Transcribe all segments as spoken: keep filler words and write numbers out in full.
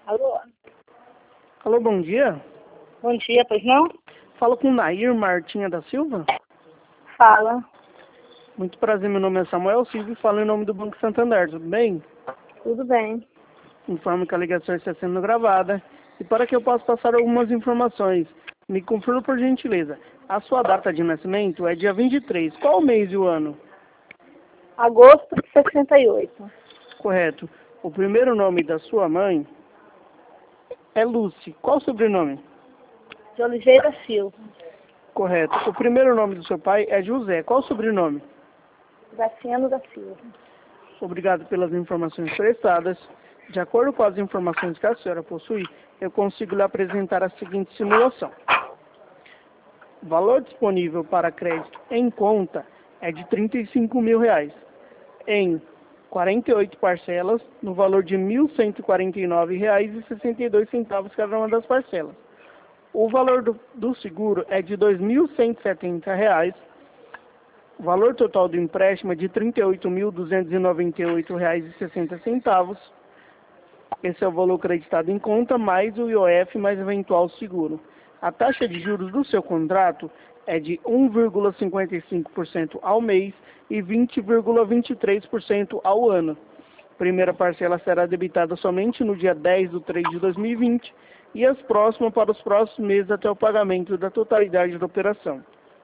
Alô? Alô, bom dia. Bom dia, pois não? Falo com Nair Martinha da Silva. Fala. Muito prazer, meu nome é Samuel Silva e falo em nome do Banco Santander, tudo bem? Tudo bem. Informo que a ligação está sendo gravada e para que eu possa passar algumas informações, me confirma por gentileza. A sua data de nascimento é dia vinte e três. Qual o mês e o ano? Agosto de sessenta e oito. Correto. O primeiro nome da sua mãe é Lucy. Qual o sobrenome? De Oliveira Silva. Correto. O primeiro nome do seu pai é José. Qual o sobrenome? Graciano da Silva. Obrigado pelas informações prestadas. De acordo com as informações que a senhora possui, eu consigo lhe apresentar a seguinte simulação. O valor disponível para crédito em conta é de trinta e cinco mil reais, em quarenta e oito parcelas, no valor de mil cento e quarenta e nove reais e sessenta e dois centavos cada uma das parcelas. O valor do, do seguro é de dois mil cento e setenta reais. O valor total do empréstimo é de trinta e oito mil duzentos e noventa e oito reais e sessenta centavos. Esse é o valor creditado em conta, mais o I O F, mais eventual seguro. A taxa de juros do seu contrato é de um vírgula cinquenta e cinco por cento ao mês e vinte vírgula vinte e três por cento ao ano. A primeira parcela será debitada somente no dia dez de três de dois mil e vinte e as próximas para os próximos meses até o pagamento da totalidade da operação.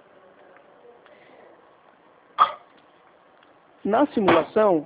Na simulação,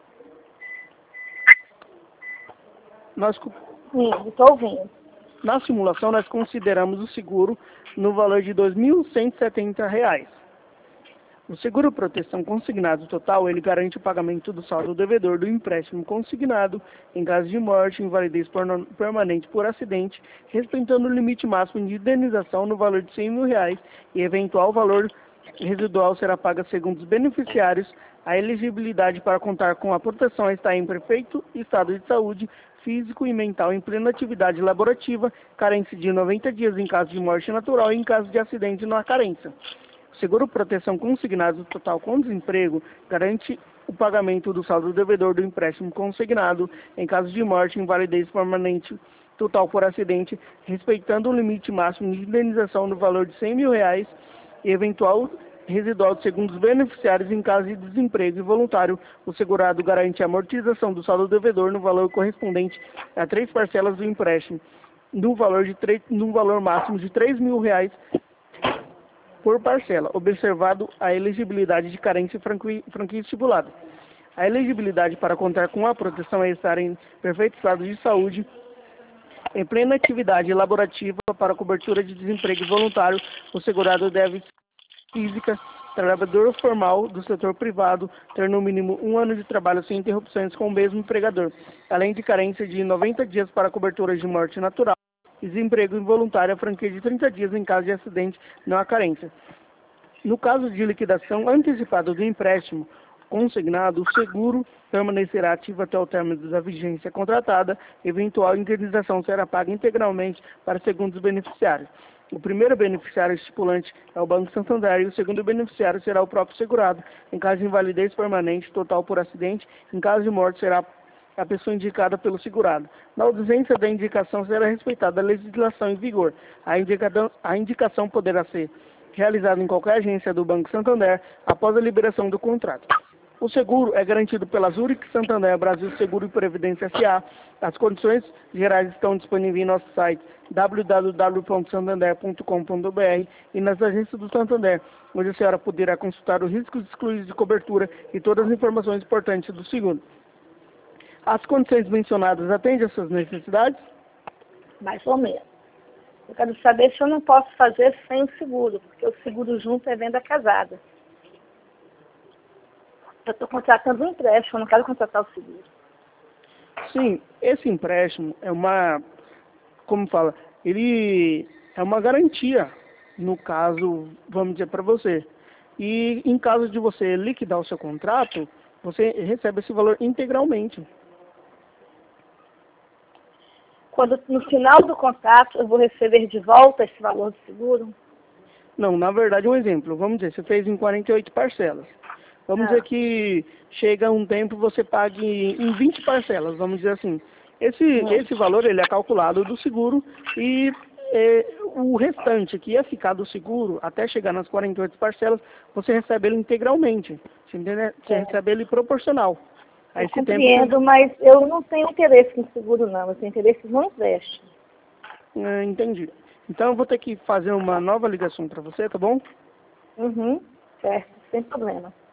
nós, Sim, estou ouvindo. na simulação nós consideramos o seguro no valor de dois mil cento e setenta reais. O seguro proteção consignado total, ele garante o pagamento do saldo devedor do empréstimo consignado em caso de morte, invalidez permanente por acidente, respeitando o limite máximo de indenização no valor de cem mil reais e eventual valor residual será paga segundo os beneficiários. A elegibilidade para contar com a proteção está em perfeito estado de saúde físico e mental em plena atividade laborativa, carência de noventa dias em caso de morte natural e em caso de acidente não há carência. O seguro proteção consignado total com desemprego garante o pagamento do saldo devedor do empréstimo consignado em caso de morte, invalidez permanente total por acidente, respeitando o limite máximo de indenização no valor de cem mil reais e eventual residual segundo os beneficiários em caso de desemprego involuntário. O segurado garante a amortização do saldo devedor no valor correspondente a três parcelas do empréstimo, no valor, de três, no valor máximo de três mil reais por parcela, observado a elegibilidade de carência e franquia estipulada. A elegibilidade para contar com a proteção é estar em perfeito estado de saúde, em plena atividade laborativa para cobertura de desemprego voluntário. O segurado deve física, trabalhador formal do setor privado, ter no mínimo um ano de trabalho sem interrupções com o mesmo empregador, além de carência de noventa dias para cobertura de morte natural, desemprego involuntário, a franquia de trinta dias em caso de acidente, não há carência. No caso de liquidação antecipada do empréstimo consignado, o seguro permanecerá ativo até o término da vigência contratada, eventual indenização será paga integralmente para segundos beneficiários. O primeiro beneficiário estipulante é o Banco Santander e o segundo beneficiário será o próprio segurado. Em caso de invalidez permanente total por acidente, em caso de morte será a pessoa indicada pelo segurado. Na ausência da indicação será respeitada a legislação em vigor. A indicação, a indicação poderá ser realizada em qualquer agência do Banco Santander após a liberação do contrato. O seguro é garantido pela Zurich Santander Brasil Seguro e Previdência S A. As condições gerais estão disponíveis em nosso site w w w ponto santander ponto com ponto b r e nas agências do Santander, onde a senhora poderá consultar os riscos excluídos de cobertura e todas as informações importantes do seguro. As condições mencionadas atendem às suas necessidades? Mais ou menos. Eu quero saber se eu não posso fazer sem o seguro, porque o seguro junto é venda casada. Eu estou contratando um empréstimo, eu não quero contratar o seguro. Sim, esse empréstimo é uma, como fala, ele é uma garantia, no caso, vamos dizer para você. E em caso de você liquidar o seu contrato, você recebe esse valor integralmente. Quando no final do contrato eu vou receber de volta esse valor do seguro? Não, na verdade, um exemplo. Vamos dizer, você fez em quarenta e oito parcelas. Vamos Ah. dizer que chega um tempo você pague em vinte parcelas, vamos dizer assim. Esse, Hum. esse valor ele é calculado do seguro e é, o restante que ia ficar do seguro, até chegar nas quarenta e oito parcelas, você recebe ele integralmente. Você, entende? Você É. recebe ele proporcional. A Eu esse tempo compreendo, mas eu não tenho interesse em seguro, não. Eu tenho interesse no empréstimo. É, entendi. Então eu vou ter que fazer uma nova ligação para você, tá bom? Uhum, certo, sem problema.